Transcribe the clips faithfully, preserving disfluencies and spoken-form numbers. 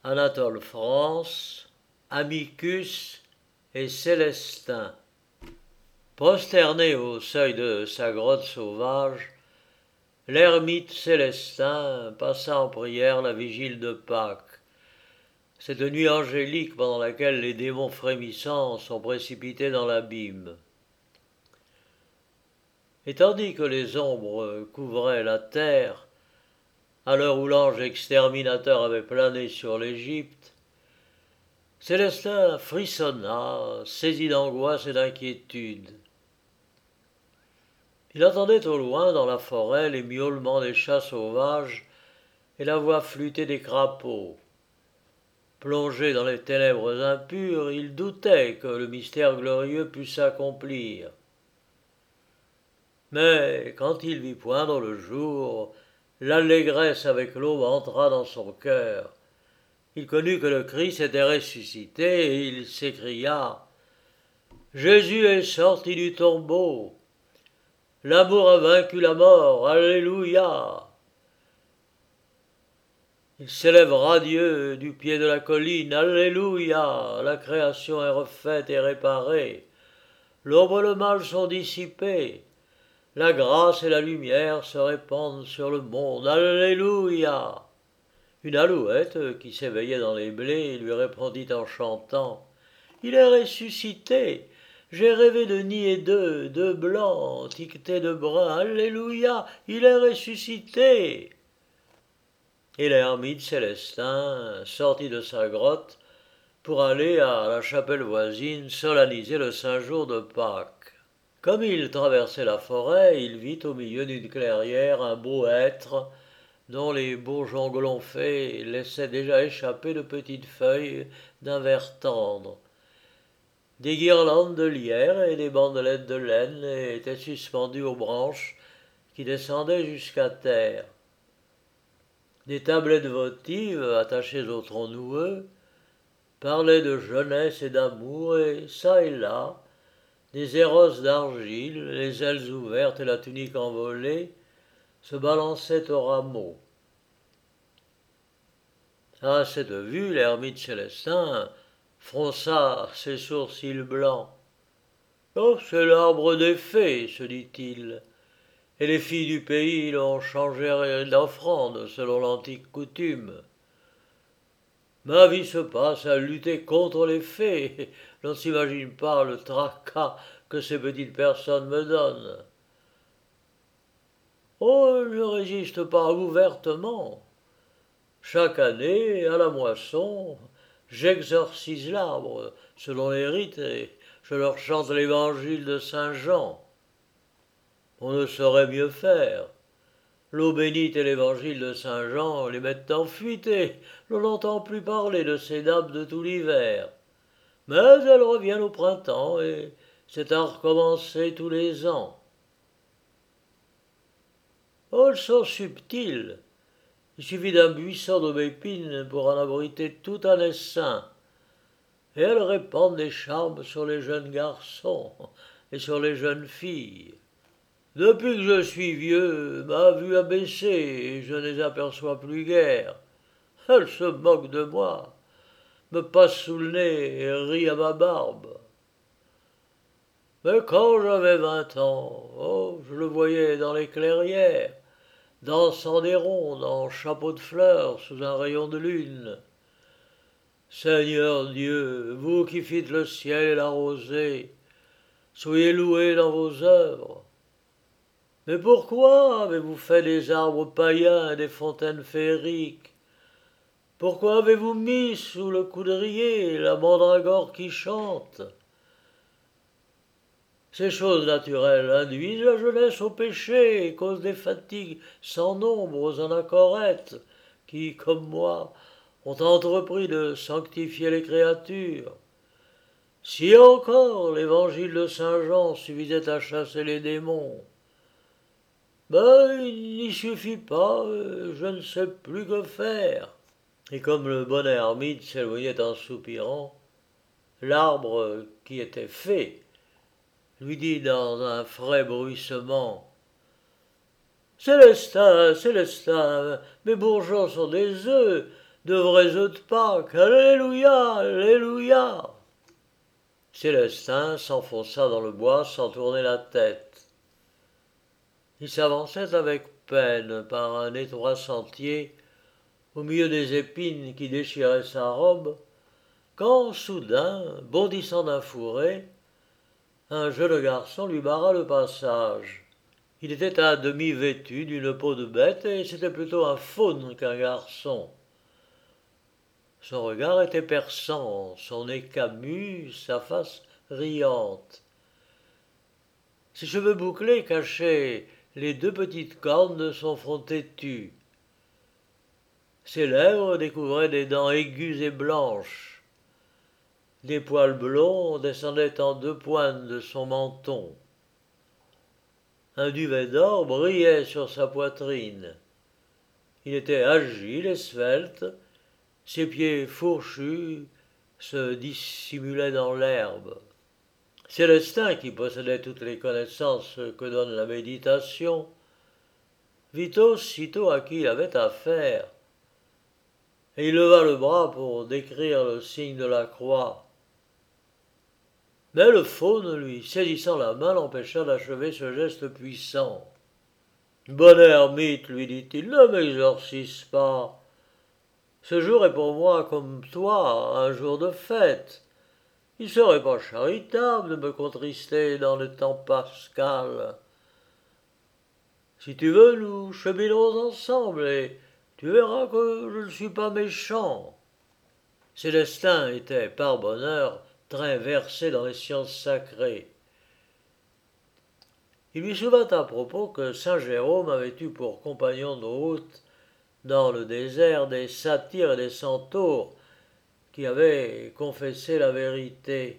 Anatole France, Amicus et Célestin. Prosterné au seuil de sa grotte sauvage, l'ermite Célestin passa en prière la vigile de Pâques, cette nuit angélique pendant laquelle les démons frémissants sont précipités dans l'abîme. Et tandis que les ombres couvraient la terre, à l'heure où l'ange exterminateur avait plané sur l'Égypte, Célestin frissonna, saisi d'angoisse et d'inquiétude. Il entendait au loin, dans la forêt, les miaulements des chats sauvages et la voix flûtée des crapauds. Plongé dans les ténèbres impures, il doutait que le mystère glorieux pût s'accomplir. Mais quand il vit poindre le jour, l'allégresse avec l'aube entra dans son cœur. Il connut que le Christ était ressuscité et il s'écria « Jésus est sorti du tombeau. L'amour a vaincu la mort. Alléluia !» Il s'élève radieux du pied de la colline. Alléluia ! La création est refaite et réparée. L'ombre et le mal sont dissipés. La grâce et la lumière se répandent sur le monde. Alléluia ! Une alouette qui s'éveillait dans les blés lui répondit en chantant « Il est ressuscité. J'ai rêvé de nids et d'œufs, de blancs, tiquetés de brun. Alléluia ! Il est ressuscité !» Et l'ermite Célestin sortit de sa grotte pour aller à la chapelle voisine solenniser le saint jour de Pâques. Comme il traversait la forêt, il vit au milieu d'une clairière un beau hêtre dont les bourgeons gonflés laissaient déjà échapper de petites feuilles d'un vert tendre. Des guirlandes de lierre et des bandelettes de laine étaient suspendues aux branches qui descendaient jusqu'à terre. Des tablettes votives attachées au tronc noueux parlaient de jeunesse et d'amour, et çà et là, des héros d'argile, les ailes ouvertes et la tunique envolée, se balançaient au rameau. À cette vue, l'ermite Célestin fronça ses sourcils blancs. « Oh, c'est l'arbre des fées, se dit-il, et les filles du pays l'ont changé d'offrande selon l'antique coutume. Ma vie se passe à lutter contre les fées, l'on ne s'imagine pas le tracas que ces petites personnes me donnent. Oh, je ne résiste pas ouvertement. Chaque année, à la moisson, j'exorcise l'arbre selon les rites et je leur chante l'évangile de saint Jean. On ne saurait mieux faire. L'eau bénite et l'évangile de saint Jean les mettent en fuite et l'on n'entend plus parler de ces nappes de tout l'hiver. Mais elles reviennent au printemps et c'est à recommencer tous les ans. Oh, elles sont subtiles. Il suffit d'un buisson d'aubépine pour en abriter tout un essaim. Et elles répandent des charmes sur les jeunes garçons et sur les jeunes filles. Depuis que je suis vieux, ma vue a baissé et je ne les aperçois plus guère. Elles se moquent de moi, me passent sous le nez et rient à ma barbe. Mais quand j'avais vingt ans, oh, je le voyais dans les clairières, dansant des rondes en chapeau de fleurs sous un rayon de lune. Seigneur Dieu, vous qui fîtes le ciel et la rosée, soyez loués dans vos œuvres. Mais pourquoi avez-vous fait des arbres païens et des fontaines féeriques? Pourquoi avez-vous mis sous le coudrier la mandragore qui chante? Ces choses naturelles induisent la jeunesse au péché et causent des fatigues sans nombre aux anachorètes qui, comme moi, ont entrepris de sanctifier les créatures. Si encore l'évangile de saint Jean suffisait à chasser les démons, ben il n'y suffit pas, je ne sais plus que faire. » Et comme le bon ermite s'éloignait en soupirant, l'arbre qui était fait lui dit dans un frais bruissement « Célestin, Célestin, mes bourgeons sont des œufs, de vrais œufs de Pâques. Alléluia, alléluia. Célestin s'enfonça dans le bois sans tourner la tête. Il s'avançait avec peine par un étroit sentier au milieu des épines qui déchiraient sa robe, quand, soudain, bondissant d'un fourré, un jeune garçon lui barra le passage. Il était à demi vêtu d'une peau de bête, et c'était plutôt un faune qu'un garçon. Son regard était perçant, son nez camus, sa face riante. Ses cheveux bouclés cachaient les deux petites cornes de son front têtu. Ses lèvres découvraient des dents aiguës et blanches. Des poils blonds descendaient en deux pointes de son menton. Un duvet d'or brillait sur sa poitrine. Il était agile et svelte, ses pieds fourchus se dissimulaient dans l'herbe. Célestin, qui possédait toutes les connaissances que donne la méditation, vit aussitôt à qui il avait affaire, et il leva le bras pour décrire le signe de la croix. Mais le faune, lui, saisissant la main, l'empêcha d'achever ce geste puissant. « Bon ermite, lui dit-il, ne m'exorcise pas. Ce jour est pour moi, comme toi, un jour de fête. Il serait pas charitable de me contrister dans le temps pascal. Si tu veux, nous cheminerons ensemble, et tu verras que je ne suis pas méchant. » Célestin était, par bonheur, très versé dans les sciences sacrées. Il lui souvint à propos que saint Jérôme avait eu pour compagnon de route dans le désert des satyres et des centaures qui avaient confessé la vérité.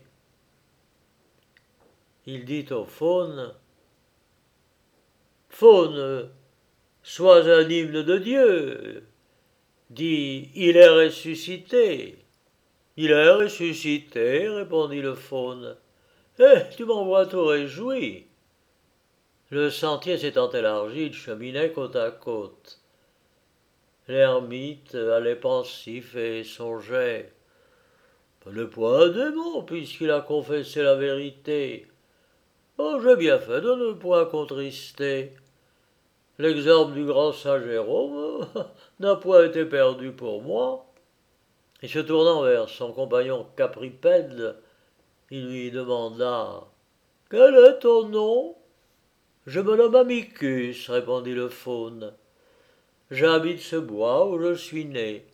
Il dit au faune « Faune, sois un hymne de Dieu. Dis, il est ressuscité. » « Il est ressuscité, répondit le faune. Eh, tu m'envoies tout réjoui. Le sentier s'étant élargi, il cheminait côte à côte. L'ermite allait pensif et songeait. Ce n'est point un démon, puisqu'il a confessé la vérité. Oh, j'ai bien fait de ne point contrister. L'exemple du grand saint Jérôme n'a point été perdu pour moi. Et se tournant vers son compagnon Capripède, il lui demanda « Quel est ton nom ?»« Je me nomme Amicus, répondit le faune. J'habite ce bois où je suis né.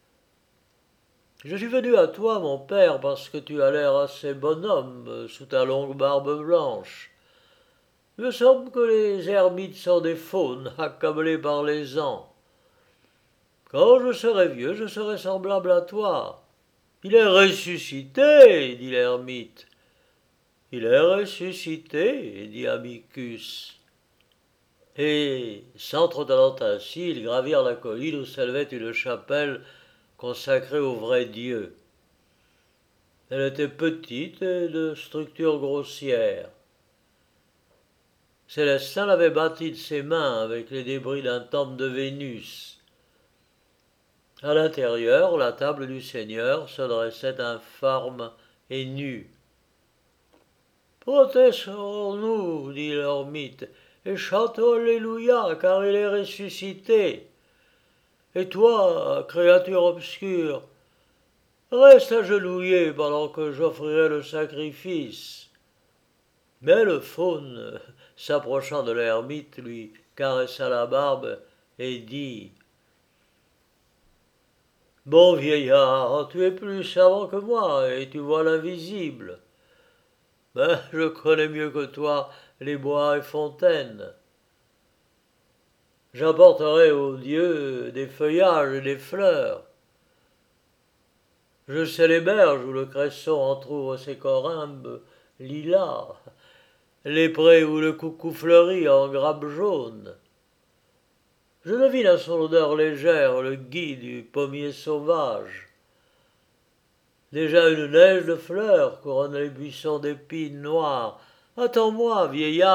Je suis venu à toi, mon père, parce que tu as l'air assez bonhomme sous ta longue barbe blanche. Il me semble que les ermites sont des faunes accablés par les ans. Quand je serai vieux, je serai semblable à toi. Il est ressuscité, dit l'ermite. Il est ressuscité, dit Amicus. Et, s'entretenant ainsi, ils gravirent la colline où s'élevait une chapelle consacrée au vrai Dieu. Elle était petite et de structure grossière. Célestin l'avait bâtie de ses mains avec les débris d'un temple de Vénus. À l'intérieur, la table du Seigneur se dressait informe et nue. « Protestons-nous, dit l'ermite, et chantons Alléluia, car il est ressuscité. Et toi, créature obscure, reste agenouillé pendant que j'offrirai le sacrifice. » Mais le faune, s'approchant de l'ermite, lui caressa la barbe et dit « Bon vieillard, tu es plus savant que moi, et tu vois l'invisible. Mais je connais mieux que toi les bois et fontaines. J'apporterai aux dieux des feuillages et des fleurs. Je sais les berges où le cresson entr'ouvre ses corymbes lilas, les prés où le coucou fleurit en grappes jaunes. Je devine à son odeur légère le gui du pommier sauvage. Déjà une neige de fleurs couronne les buissons d'épines noires. Attends-moi, vieillard. »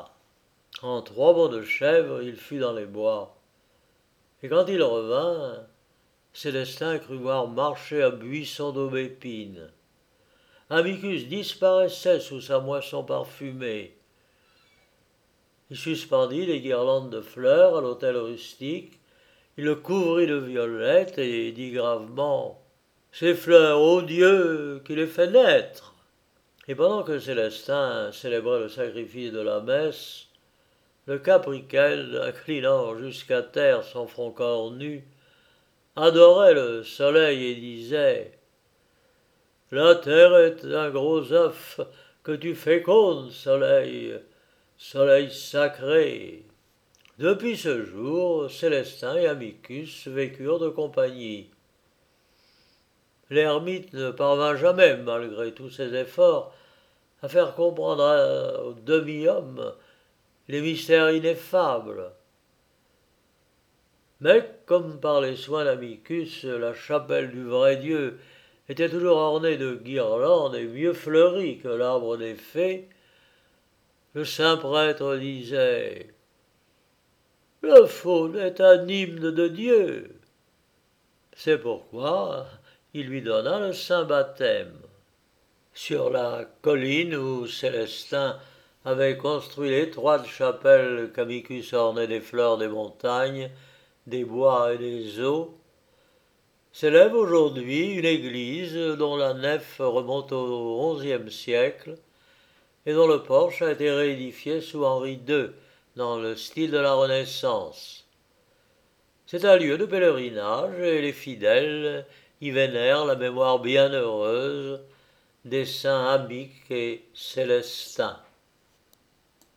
En trois bonds de chèvre, il fut dans les bois. Et quand il revint, Célestin crut voir marcher un buisson d'aubépine. Amicus disparaissait sous sa moisson parfumée. Il suspendit les guirlandes de fleurs à l'autel rustique, il le couvrit de violettes et dit gravement « Ces fleurs, ô Dieu, qui les fait naître !» Et pendant que Célestin célébrait le sacrifice de la messe, le capricaine, inclinant jusqu'à terre son front cornu, adorait le soleil et disait « La terre est un gros œuf que tu fécondes, soleil, soleil sacré !» Depuis ce jour, Célestin et Amicus vécurent de compagnie. L'ermite ne parvint jamais, malgré tous ses efforts, à faire comprendre au demi-homme les mystères ineffables. Mais comme par les soins d'Amicus, la chapelle du vrai Dieu était toujours ornée de guirlandes et mieux fleurie que l'arbre des fées, le saint prêtre disait « Le faune est un hymne de Dieu ». C'est pourquoi il lui donna le saint baptême. Sur la colline où Célestin avait construit l'étroite chapelle qu'Amicus ornait des fleurs des montagnes, des bois et des eaux, s'élève aujourd'hui une église dont la nef remonte au onzième siècle et dont le porche a été réédifié sous Henri deux dans le style de la Renaissance. C'est un lieu de pèlerinage et les fidèles y vénèrent la mémoire bienheureuse des saints Amique et Célestin.